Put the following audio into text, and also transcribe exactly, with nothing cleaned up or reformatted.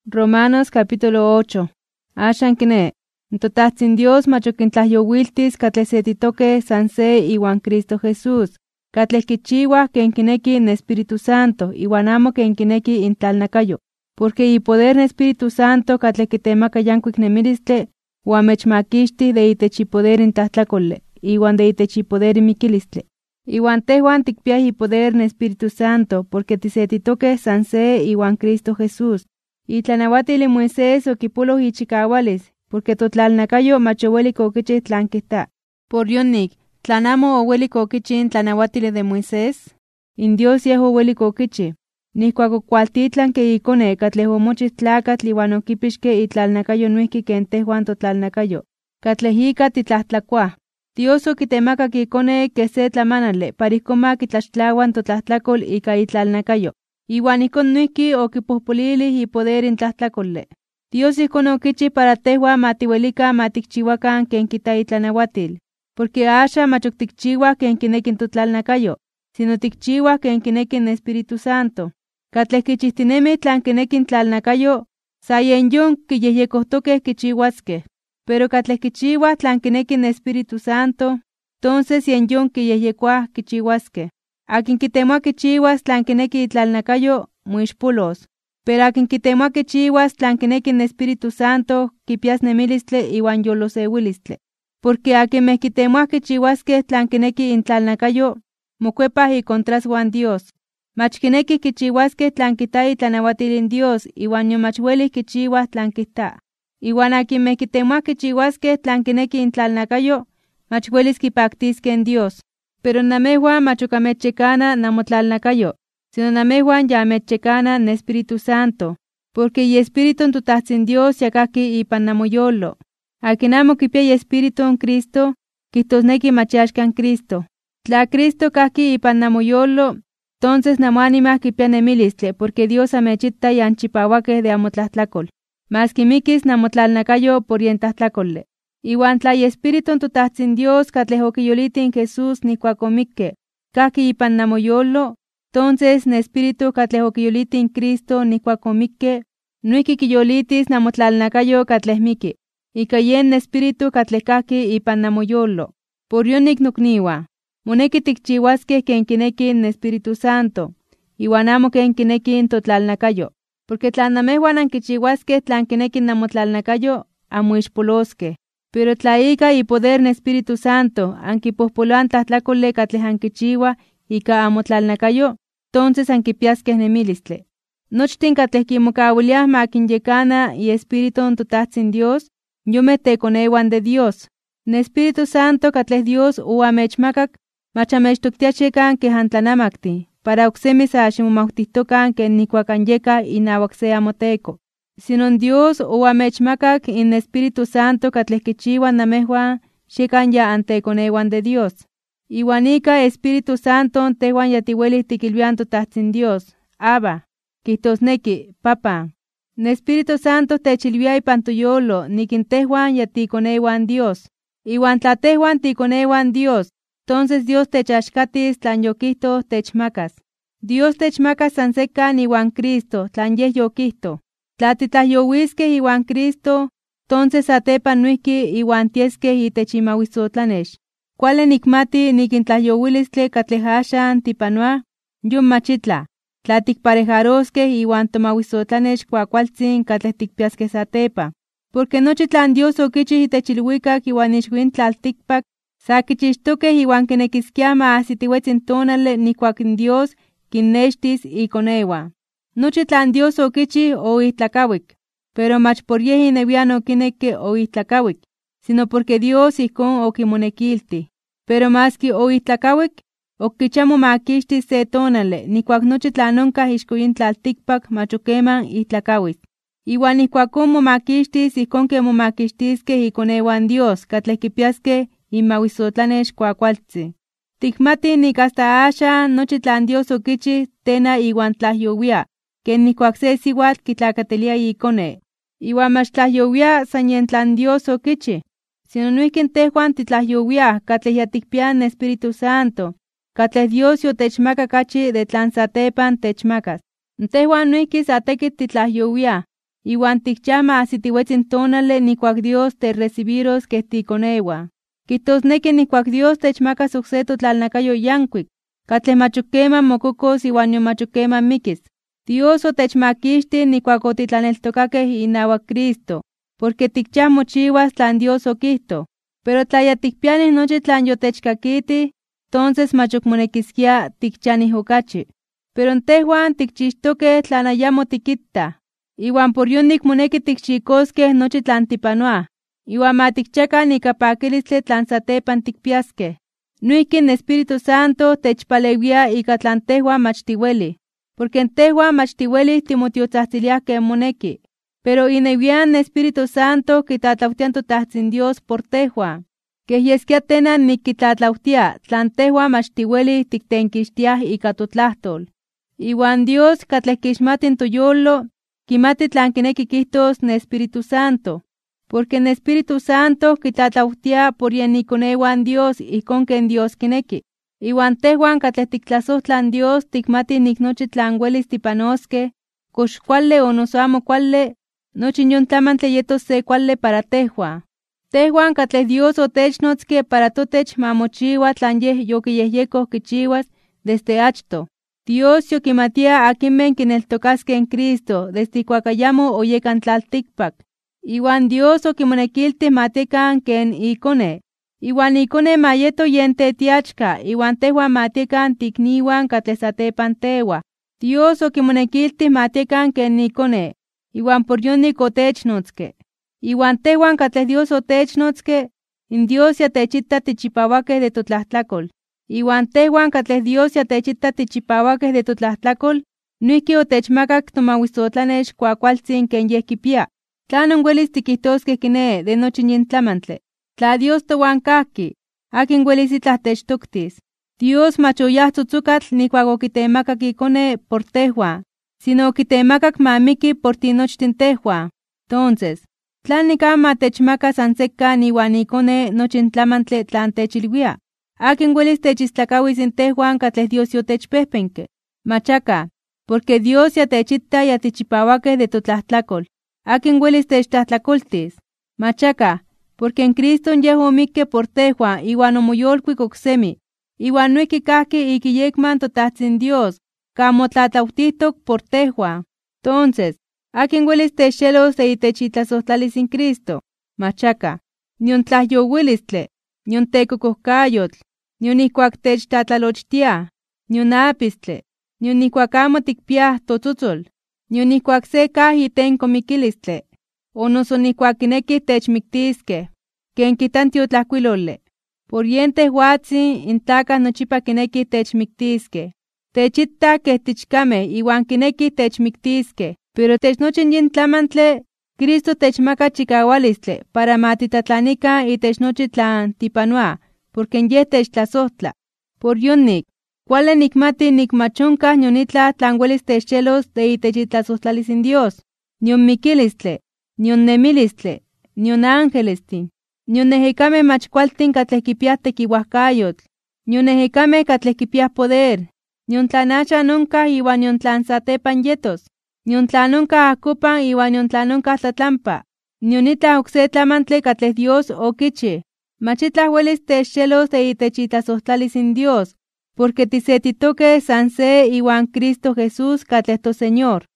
Romanos capítulo ocho. Ashan kine. Totatzin Dios machoquintlahyowiltis catlesetitoque sanse iwan Cristo Jesús. Catlesquichiwa que enquineki en Espíritu Santo, iwan amo que enquineki intlalnacayo. Porque y poder en Espíritu Santo catlesquitemaca yancuic nemilistle, huamechmaquixti de itechipoder intlahtlacolle, iwan de itechipoder miquilistle. Iwan tehuan ticpias y poder en Espíritu Santo, porque tisetitoque sanse iwan Cristo Jesús. Y tlanahuatili Moisés oquipulos y chicahuales, porque totlalnacayo machoweli coquichi tlanquita. Por yonik, tlanamo oweli coquichi tlanahuatili de Moisés, indios yeho oweli coquichi. Niscuaco cualtitlan que icone catlehomochis tlacatl iwan oquipixque itlalnacayo nuiqui que entehuan totlalnacayo. Catlejica titlahtlacuah. Dios oquitemaca icone que se tlamanale, pariscoma quitlaxtlahuan totlahtlacolh ica itlalnacayo. Iwan ikon nuiki okipohpolilis y poder intlahtlacolle. Dios ikon okichi para tehua matiwelika matikchihuakan ken kita itlanahuatil. Porque asha machoktikchihuah ken kinekin totlalnakayo, sino tikchihuah ken kinekin Espíritu Santo. Katlehkichihtinemi tlan kinekin tlalnakayo, sayenyon kiyehyekohtokeh kichihuaskeh. Pero katlehkichihuah tlan kinekin Espíritu Santo, entonces yenyon kiyehyekuah kichihuaskeh. Akin kitemoa kichihuas tlan kineki itlalnakayo, muixpulos. Pero akin kitemoa kichihuas tlan kineki in Espíritu Santo, kipias nemilistle iwan yoloseuilistle. Porque akin meh kitemoa kichihuaskeh tlan kineki intlalnakayo, mokuepah ikontras Juan Dios. Mach kineki kichihuaskeh tlan kita itlanahuatilin Dios, iwan yomach welih kichihuas tlan kita. Iwan akin meh kitemoa kichihuaskeh tlan kineki intlalnakayo, mach welis kipaktiskeh Dios. Pero namehuan machokamechekana namotlalnakayo, sino namehuan ya mechekana en Espíritu Santo, porque y Espíritu en tutatzin Dios yakaki ipan namoyolo. Akin amo kipia y Espíritu en Cristo, kitosneki machiashkan Cristo. Tla Cristo kaki ipan namoyolo, entonces namoanima kipia nemilistle, porque Dios amechita y anchipahuaque de amotlatlacol. Mas kimikis namotlalnakayo por yentahtlacolle. Iwan tla y Espíritu en tutatzin Dios catlehokiyolitin Jesús nikuacomikke, kaki ipan namoyolo, entonces ne Espíritu catlehokiyolitin Cristo nikuacomikke, nuiki kiyolitis namotlalnakayo catlehmiki, ika yen Espíritu catlehkaki ipan namoyolo. Por yonik nukniwa, moneki tikchihuaskeh ken kineki in Espíritu Santo, iwan amo ken kineki in totlalnakayo, porque tla namehuan ankichihuaskeh tlan kineki namotlalnakayo, amoixpoloskeh. Pero tlaika y poder en Espíritu Santo, ankipohpoloan tlahtlacolle catleh ankichiwa ika amotlalnakayo, entonces ankipiaskeh nemilistle. Nochtin catleh kimokawiliah makinyekana y Espíritu en tutatzin Dios, yomeh tekoneuan de Dios. En Espíritu Santo catleh Dios uamechmakak, mach amechtoktiachekan keh antlanamakti, para oksemi sa ximomauhtihtokan ken nikuakanyeka inawak se amoteko. Sino Dios uamechmakak in Espíritu Santo catlehkichiwan namehuan xikan ya antekoneuan de Dios. Iwan ika Espíritu Santo tehuan ya tiwelih tikilvian tutatzin Dios, Abba, kihtosneki, Papa. In Espíritu Santo techilvia ipan toyolo nikin tehuan ya tikoneuan Dios. Iwan tla tehuan tikoneuan Dios, entonces Dios techachkatis tlan yokihto techmakas. Dios techmakas san sekan iwan Cristo tlan yeh yokihto. Tla titlahyouiskeh iwan Cristo, entonces atepan nuiki iwan tieskeh itechimahuisotlanex. Kuale nikmati nikintlahyouilistle katleh axan tipanoa, yom machitla. Tla tikparejaroskeh iwan tomahuisotlanex kuakualtzin katleh tikpiaskeh satepa. Porque nochi tlan Dios okichih itechilhuikak iwan ixuin tlaltikpak, sa kichixtokeh iwan kinekiskiah maahsitiuetzin tonale nikuak in Dios kinnextis ikoneua. Nochi tlan Dios okichi oihtlakawik, pero mach por yeh inewian okinekke oihtlakawik, sino porque Dios ijkon okimonekilti. Pero maski oihtlakawik, okichamo makixtis se tonale, nikuak nochi tlan onkah ixko yin tlaltikpak mach okeman ihtlakawis. Iwan ijkuakon momakixtis ijkon ke momakixtiskeh ikoneuan Dios katleh kipiaskeh inmahuisotlanex kuakualtzi. Tikmati nik hasta axan nochi tlan Dios okichi tena iwan tlahyowia, ken nikuak se siuatl kitlakatelia ikone. Iwan mach tlahyowia san yen tlan Dios okichi, sino nuihkin tehuan titlahyowia katleh ya tikpiah in Espíritu Santo, katleh Dios yotechmaka kachi de tlan satepan techmakas. Tehuan nuihki sa tekitl titlahyowia, Iwan tikchama asitiwetzin tonale nikuak Dios te recibiros que tikonewa. Kitosneki nikuak Dios techmakas okse totlalnakayo yankuik, katleh machokema mokokos iwan yomachokema mikis. Dios otechmakixti nikuak otitlaneltokakeh inawak Cristo, porque tikchah mochiwas tlan Dios okihto. Pero tla ya tikpianih nochi tlan yotechkakiti, tonces machok monekiskia tikchanih okachi. Pero tehuan tikchixtokeh tlan ayamo tikittah, iwan por yonik moneki tikchikoskeh nochi tlan tipanoah, iwan ma tikchakan ika pakilistli tlan satepan tikpiaskeh. Noihki in Espíritu Santo techpalewia ika tlan tehuan mach tiwelih, porque tehuan mach tiwelih timotiotzahtziliah ken moneki. Pero inewian Espíritu Santo kitlatlautian toTahtzin Dios por tehuan, keh yeskia tenan nikitlatlautia tlan tehuan mach tiwelih tiktenkixtiah ika totlahtol. Iwan Dios katleh kixmatin toyolo, kimati tlan kineki kihtos n Espíritu Santo, porque n Espíritu Santo kitlatlautia por yen ikonewan Dios ijkon ken Dios kineki. Iwan tehuan katleh tiktlasohtlan Dios tikmati nik nochi tlan welis tipanoskeh, kox kuali o noso amo kuali, nochi yon tlamantli yetos se kuali para tehuan. Tehuan katleh Dios otechnotzke para totech mamochiwa tlan yeh yokiyehyekoh kichiwas desde achto. Dios yokimatia akinmen kineltokaskeh en Cristo desde ikuak ayamo oyekan tlaltikpak. Iwan Dios okimonekiltih matekan ken ikone. Iwan ikone mayeto yen tetiachka, iwan tehuan matekan tikniwan katleh satepan tewa. Dios okimonekiltih matekan ken ikone, iwan por yonik otechnotzke. Iwan tehuan katleh Dios otechnotzke, in Dios ya techita tichipawakeh de totlahtlakol. Iwan tehuan katleh Dios ya techita tichipawakeh de totlahtlakol, noihki otechmakak tomawisotlanex kuakualtzin ken yeh kipia. Tlanon welis tikihtoskeh kine de nochi yin tlamantli. Tla Dios towan kahki, akin welis itlah techtoktis. Dios mach oyah tzotzokatl nikuak okitemakak ikone por tehuan, sino okitemakak mamiki por tinochtin tehuan. Tonces, tlan nikan ma techmaka san sekkan iwan ikone nochin tlamantli tlan techilwia. Akin welis techistlakawis in tehuan katleh Dios yotechpehpenke. Machaka, porque Dios ya techita ya tichipawakeh de totlahtlakol. Akin welis techtlahtlakoltis. Machaka, porque en Cristo yeh omikke por tehuan iwan omoyolkuik oksemi, iwan noihki kahki ikiyekman toTahtzin Dios, kamotlatlautihtok por tehuan. Tonces, akin welis techxelos de itech itlasohtlalis in Cristo. Machaka, nion tlahyowilistli, nion tekokohkayotl, nion ikuak techtlatlalochtiah, nion apistli, nion ikuak amo tikpiah totzotzol, nion ikuak se kah itenko mikilistli, o noso nikuak kinekih techmiktiskeh, ken kitan tiotlahkuiloli. Por yen tehuatzin in tlakah nochipa kinekih techmiktiskeh. Techitah keh tichkameh iwan kinekih techmiktiskeh, pero technochin yin tlamantli, Cristo techmaka chikawalistli para matitlatlanikan itech nochi tlan tipanoa, porque yeh techtlasohtla. Por yonik, kuali nikmati nikmachonkah nion itlah tlan welis techxelos de itech itlasohtlalis in Dios, nion mikilistli, nion nemilistli, nion angelestin, nion ejekameh mach kualtin katleh kipiah tekiuajkayotl, nion ejekameh katleh kipiah poder, nion tlan axan onkah iwan nion tlan satepan yetos, nion tlan onkah ahkopan iwan nion tlan onkah tlatlampa, nion itlah okse tlamantli katleh Dios okichi. Mach itlah welis techxelos de itech itlasohtlalis in Dios, porque tisetitokeh san se iwan Cristo Jesús katleh toSeñor.